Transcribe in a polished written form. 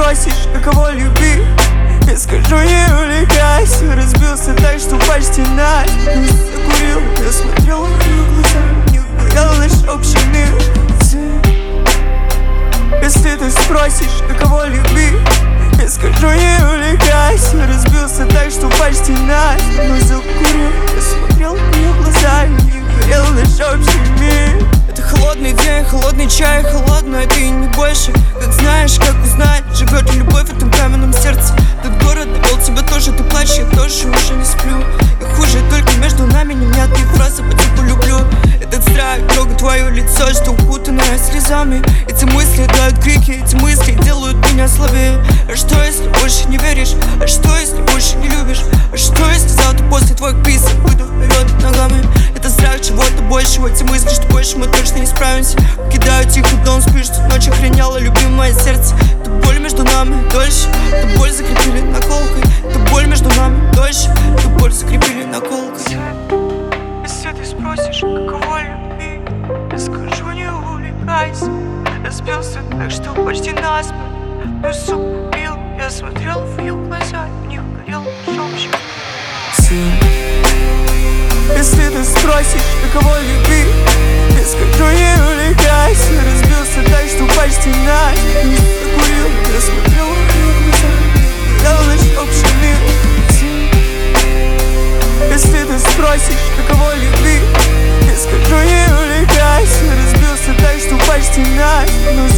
спросишь, каково любви, я скажу, не увлекайся. Разбился так, что почти насмерть. Закурил, я смотрел в ее глаза, не горел наш общий мир. Если ты спросишь, каково любви, я скажу, не увлекайся. Разбился так, что почти насмерть. Но закурил, я смотрел в ее глаза, не горел наш общий мир. Это холодный день, холодный чай, холодная ты не больше. Как знаешь, как узнать, живет ли любовь в этом каменном сердце. Этот город довел тебя тоже, ты плачешь, я тоже уже не сплю. И хуже только между нами невнятные фразы по типу люблю. Этот страх трогает твое лицо, что укутанное слезами. Эти мысли дают крики, эти мысли делают меня слабее. А что если больше не веришь? А что если больше не любишь? А что если завтра после твоих писем выйду вперед ногами? Это страх чего-то большего, эти мысли, что больше мы точно не справимся. Покидаю тихий дом, спишь, тут ночь охренела любимое сердце. Это боль между нами дольше, эту боль закрепили наколкой. Это боль между нами дольше, эту боль закрепили наколкой. Если ты спросишь, каково любви, я скажу, не увлекайся. Я сбился так, что почти насмерть. Но суп пил, я смотрел в ее глаза, в них горел общий. Если ты спросишь, каково любви, я скажу, не увлекайся. Разбился так, что почти насмерть. Закурил, я смотрел в ее глаза, горел наш общий мир. Если ты спросишь, каково любви, я скажу, не увлекайся. Разбился так, что почти насмерть.